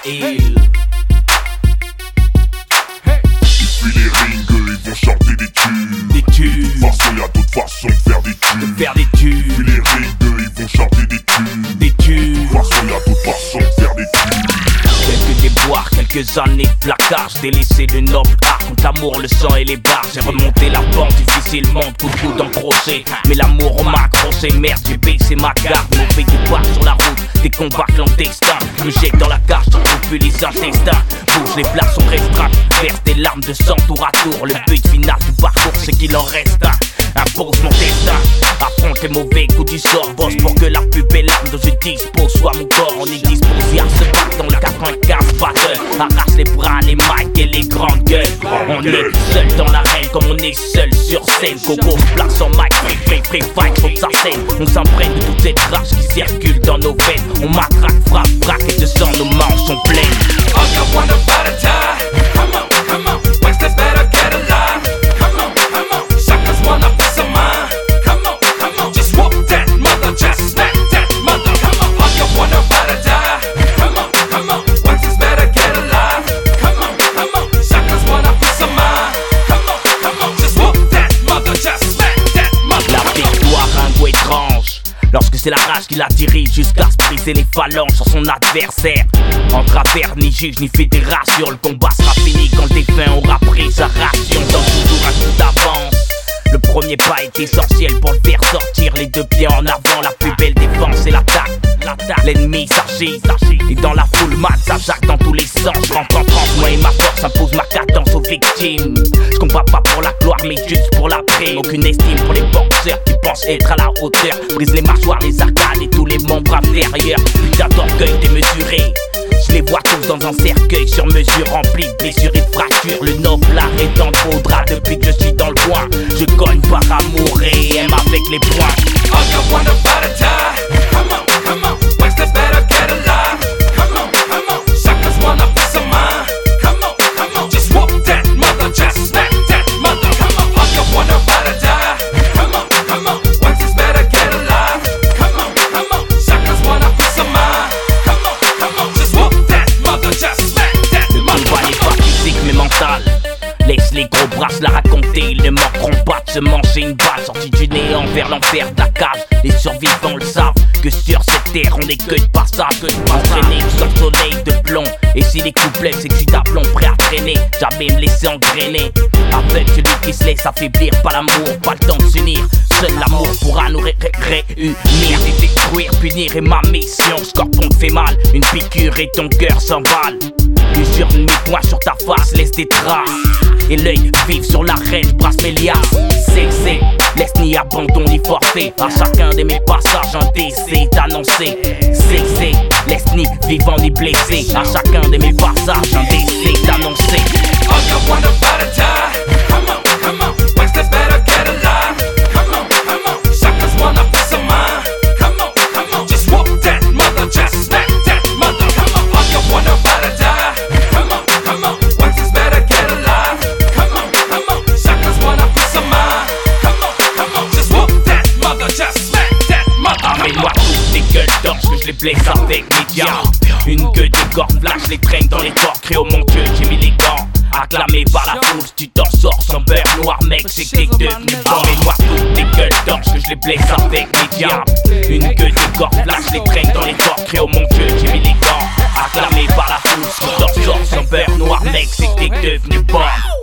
Israël. Puis les rings, ils vont chanter des tubes. Des tubes. De toute façon, y'a d'autres façons de faire des tubes. Faire des tubes. Puis les rings, ils vont chanter des tubes. Des tubes. De toute façon, y'a d'autres façons de faire des tubes. Quelques déboires, quelques années de placage, délaissé le noble art contre l'amour, le sang et les barres. J'ai remonté la pente difficilement, coup de coude en crochet. Mais l'amour on m'a accroché, merde j'ai baissé ma garde. Mauvais départ sur la route, des combats clandestins. Me jette dans la cage, j'en trouve plus les intestins. Bouge, les places sont restreintes, verse des larmes de sang tour à tour. Le but final du parcours c'est qu'il en reste un. Impose mon destin, affronte les mauvais coups du sort. Bosse pour que la plus belle arme dont je dispose soit mon corps. On est disposé à se battre dans le 95 battle. Arrache les bras, les mics et les grandes gueules. On est seul dans l'arène comme on est seul sur scène. Coco se place en mic, free fight saute sa scène. On s'imprègne de toute cette rage qui circule dans nos veines. On matraque, frappe, braque et de sang nos manches sont pleines. All you wanna fight a tie. Come on, Wexter's better get alive. Come on, suckers wanna piece of mine. Come on, just whoop that mother, just smack that mother. Come on, all you wanna fight a die. Come on, Wexter's better get alive. Come on, suckers wanna piece of mine. Come on, just whoop that mother, just smack that mother. La victoire, un goût étrange. Lorsque c'est la rage qui la dirige jusqu'à se briser les phalanges sur son adversaire. En travers, ni juge ni fédération. Le combat sera fini quand le défunt aura pris sa ration. Dans toujours un coup d'avance. Le premier pas est essentiel pour le faire sortir. Les deux pieds en avant, la plus belle défense c'est l'attaque. L'ennemi s'agit et dans la foule mat ça jacque dans tous les sens. Je rentre en transe, moi et ma force impose ma cadence aux victimes. Je combats pas pour la gloire mais juste pour la prime. Aucune estime pour les boxeurs qui pensent être à la hauteur. Brise les mâchoires, les arcades et tous les membres inférieurs. Putain d'orgueil démesuré. Je les vois tous dans un cercueil sur mesure rempli de blessures et de fractures. Le noble art est dans le beau drap depuis que je suis dans le coin. Je cogne par amour et aime avec les poings. All you wanna fight a tie. Come on, Wexter's better get alive. Come on, suckers wanna piece of mine. Come on, just whoop that mother, just smack that mother. Come on, all you wanna fight a die. Come on, Wexter's better get alive. Come on, suckers wanna piece of mine. Come on, just whoop that mother, just smack that mother. Le combat n'est pas physique mais mental. Laisse les gros bras se la raconter, ils ne manqueront pas de se manger une balle. Sortie du néant vers l'enfer de la cage. Les survivants le savent que sur cette terre on n'est que de passage. Entraîné sous un soleil de plomb. Et si les couplets c'est que je suis d'aplomb prêt à traîner. Jamais me laisser engrainer. Avec celui qui se laisse affaiblir, pas l'amour, pas le temps de s'unir. Seul l'amour pourra nous réunir et détruire, punir est ma mission. Scorpion te fait mal, une piqûre et ton cœur s'emballe. Usure de mes poings sur ta face, laisse des traces. Et l'œil vif sur l'arène, brasse mes liasses. C'est, laisse ni abandon ni forfait. À chacun de mes passages un décès est annoncé. C'est, laisse ni vivant ni blessé. À chacun de mes passages un décès est annoncé. All you wanna fight a tie. Come on, Wexter's better get alive. Come on, suckers wanna piece of mine. Come on, just whoop that mother, just smack that mother. Come on, all you wanna fight a die. Come on, Wexter's better get alive. Come on, suckers wanna piece of mine. Come on, just whoop that mother, just smack that mother. Amène-moi toutes tes gueules d'orge que je les blesse avec mes diamants. Une gueule de corps flash, je les traîne dans les portraits. Oh mon Dieu, j'ai mis les gants. Acclamé par la foule, si tu t'en sors sans beurre noir, mec, c'est que t'es devenu bon. Mets-moi toutes tes gueules d'orge que je les blesse avec mes diamants. Une gueule de corps flash, je les traîne dans les portraits. Oh mon Dieu, j'ai mis les gants. Acclamé par la foule, si tu t'en sors sans beurre noir, mec, c'est que t'es devenu bon.